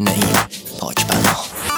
خونه این پاک بنا.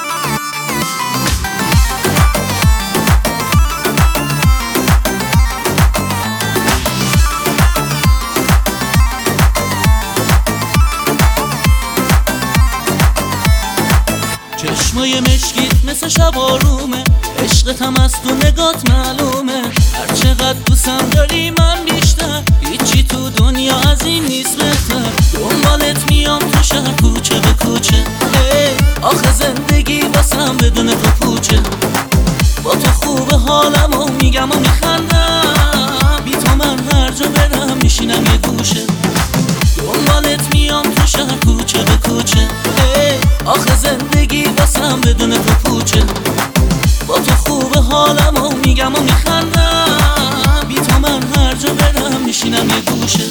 چشمای مشکیت مثل شب آرومه، عشقت هم از تو نگات معلومه. هر چقدر دوستم داری من بیشتر، هیچی تو دنیا از این نیست بهتر. دنبالت میام تو شهر کوچه به کوچه، آخه زندگی واسم بدون تو پوچه. با تو خوبه حالم و میگم و میخندم، بی تو من هر جا برم میشینم یه گوشه. دنبالت میام تو شهر کوچه به کوچه، آخه زندگی واسم بدون تو پوچه. با تو خوبه حالم و میگم و میخندم، بی تو من هر جا برم میشینم یه گوشه.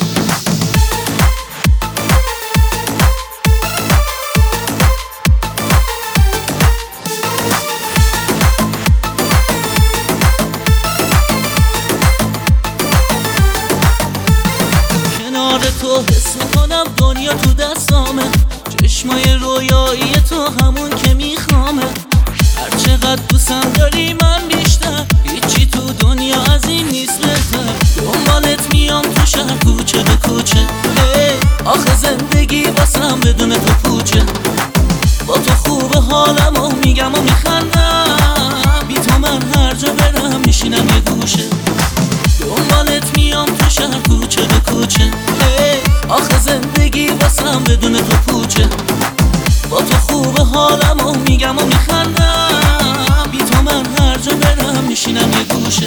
کنار تو حس میکنم دنیا تو دستامه، چشمای رویایی تو همون که میخوامه. هر چقدر دوستم داری من بیشتر، هیچی تو دنیا از این نیست بهتر. دنبالت میام تو شهر کوچه به کوچه، آخه زندگی واسم بدون تو پوچه. با تو خوبه حالم و میگم و میخندم، بی تو من هر جا برم میشینم یه گوشه. دنبالت میام تو شهر کوچه به کوچه، آخه زندگی واسم بدون تو پوچه. با تو خوبه حالم و میگم و میخندم، بی تو من هر جا برم میشینم یه گوشه.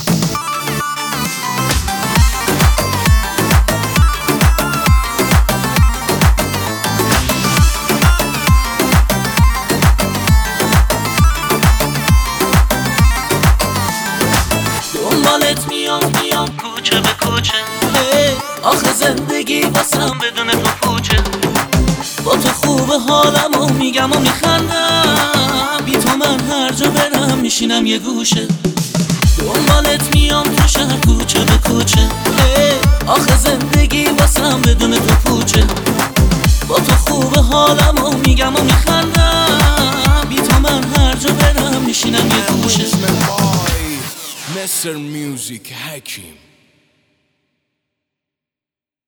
دنبالت میام کوچه به کوچه، آخه زندگی واسم بدون تو پوچه. با تو خوبه حالم و میگم و میخندم، بی تو من هر جا برم میشینم یه گوشه. دنبالت میام تو شهر کوچه به کوچه، آخه زندگی واسم بدون تو پوچه. با تو خوبه حالم و میگم و میخندم، بی تو من هر جا برم میشینم یه گوشه. Mr. Music Hakim.